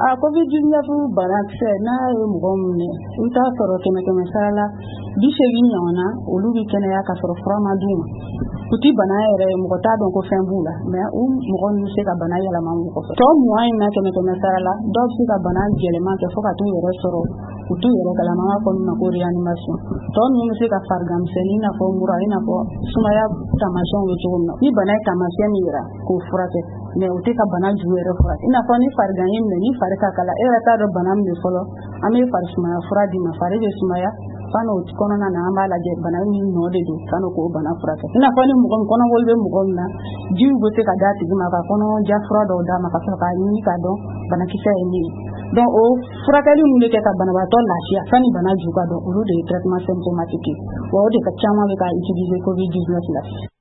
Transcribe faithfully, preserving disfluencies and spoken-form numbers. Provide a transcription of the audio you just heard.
a covid dix-neuf banakisɛ n'a ye mɔgɔ minɛ i t'a sɔrɔ kɛmɛ kɛmɛ sara la bi seegin ɲɔgɔnna olu bɛ kɛnɛya ka sɔrɔ fura ma d'u ma u ti bana yɛrɛ mɔgɔ t'a dɔn ko fɛn b'u la mais u mɔgɔ ninnu se ka bana yɛlɛma mɔgɔ kɔfɛ tɔ mugan in na kɛmɛ kɛmɛ sara la dɔw bɛ se ka bana gɛlɛman kɛ fo ka t'u yɛrɛ sɔrɔ u t'u yɛrɛ kalama an b'a fɔ min ma ko réanimation tɔ ninnu bɛ se ka farigan misɛnnin i n'a fɔ mura i n'a fɔ sumaya taamasiyɛnw bɛ cogo min na ni bana ye taamasiyɛn min yira k'o furakɛ mais u tɛ ka bana jugu yɛrɛ furakɛ i n'a fɔ ni farigan y'i minɛ ni fari ka kala e yɛrɛ t'a dɔn bana min bɛ fɔlɔ an bɛ fari sumaya fura d'i ma fari bɛ sumaya fana o kɔnɔna na an b'a lajɛ bana min nɔ de don fana k'o bana furakɛ i n'a fɔ ni mɔgɔ min kɔnɔboli bɛ mɔgɔ min na jiw bɛ se ka d'a tigi ma ka kɔnɔja fura dɔw d'a ma ka sɔrɔ k'a ɲini k'a dɔn banakisɛ ye min ye donc o furakɛli min bɛ kɛ ka banabaatɔ lafiya sani bana ju ka dɔn olu de ye traitement symptomatique wa o de ka caman bɛ ka utiliser covid dix-neuf la